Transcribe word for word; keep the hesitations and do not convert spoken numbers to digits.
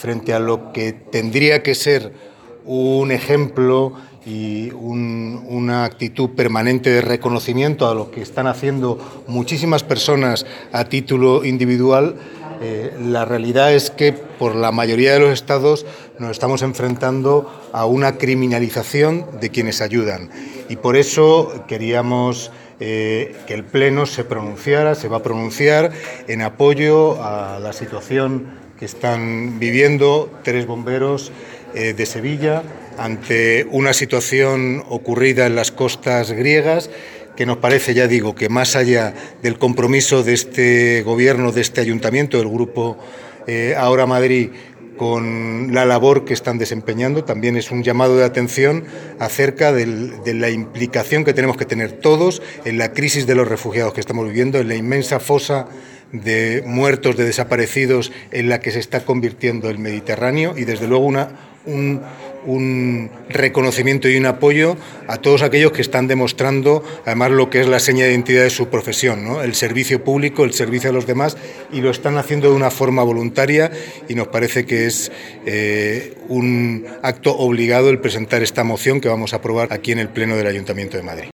frente a lo que tendría que ser un ejemplo y un, una actitud permanente de reconocimiento a lo que están haciendo muchísimas personas a título individual, eh, la realidad es que por la mayoría de los estados nos estamos enfrentando a una criminalización de quienes ayudan, y por eso queríamos eh, que el Pleno se pronunciara, se va a pronunciar en apoyo a la situación que están viviendo tres bomberos eh, de Sevilla ante una situación ocurrida en las costas griegas, que nos parece, ya digo, que más allá del compromiso de este Gobierno, de este Ayuntamiento, del Grupo eh, Ahora Madrid, con la labor que están desempeñando, también es un llamado de atención acerca del, de la implicación que tenemos que tener todos en la crisis de los refugiados que estamos viviendo, en la inmensa fosa de muertos, de desaparecidos en la que se está convirtiendo el Mediterráneo, y desde luego una, un, un reconocimiento y un apoyo a todos aquellos que están demostrando además lo que es la seña de identidad de su profesión, ¿no? El servicio público, el servicio a los demás, y lo están haciendo de una forma voluntaria, y nos parece que es eh, un acto obligado el presentar esta moción que vamos a aprobar aquí en el Pleno del Ayuntamiento de Madrid.